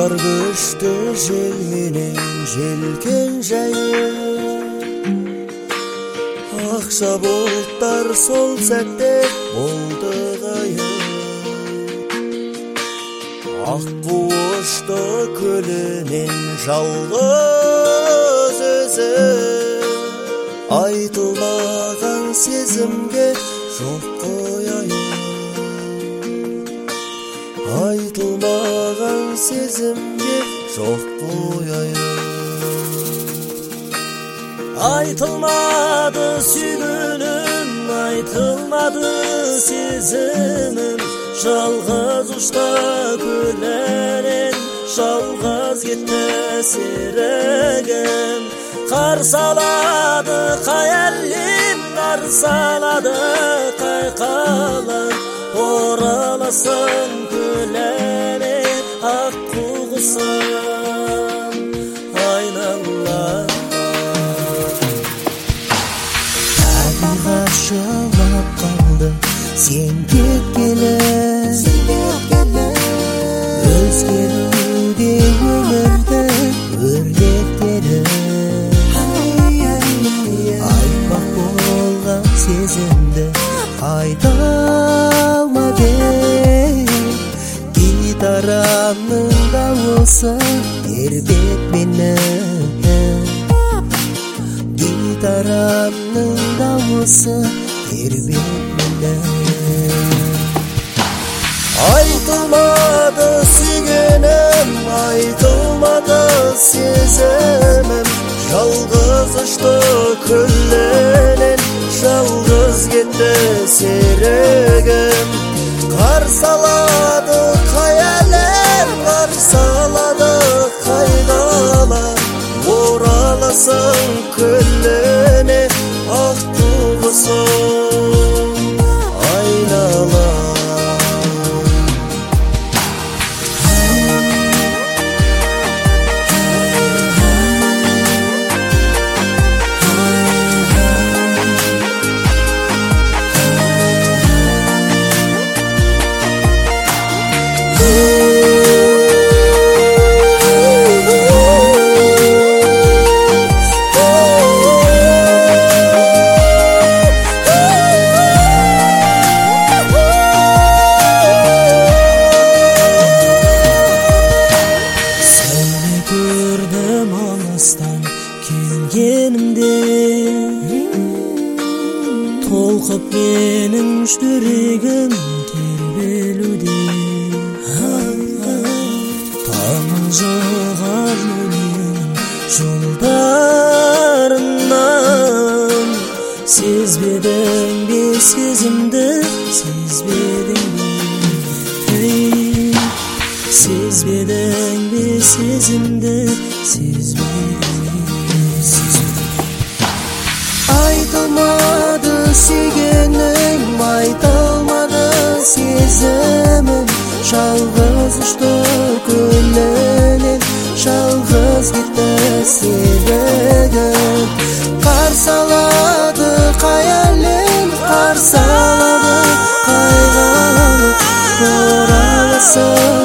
Бұлттар көшті жел менен желкен жайып, ақша бұлттар сол сәтте болды ғайып. Ақ қуышты көлінен жалғыз өзі, айтылмаған сезімге жоқ қояйын. Айтылмаған сезімге жоқ қояйын. Айтылмады сүйгенім, айтылмады сезімім, жалғыз ұшты көлінен жалғыз кетті серігім. Қарсы алады қайалым, қарсы алады қайқалым, ораласың көліне ақ құғысым айналам. Табиғат жылап қалды сен кеткелі, өзгеруде өмірді өрлектері. Айтпақ болған сезімді қайта алма бер, гитарамның дауысы тербет мені. Гитарамның дауысы тербет мені. Айтылмады сүйгенім, айтылмады сезімім, жалғыз ұшты көлінен жалғыз кетті серігім. Қарсы алады қайалым, қарсы алады қайғалам, ораласың көліне ақ құғысым айналам. Келгенімде толқып менің жүрегім тербелуде. Тамылжыған өлең жолдарынан, сезбедің бе сезімді, сезбедің бе, сезбедің бе сезімді, сезбедің. Айтылмады сүйгенім, айтылмады сезімім, жалғыз ұшты көлінен жалғыз кетті серігім. Қарсы алады қайалым, қарсы алады қайғалым, ораласың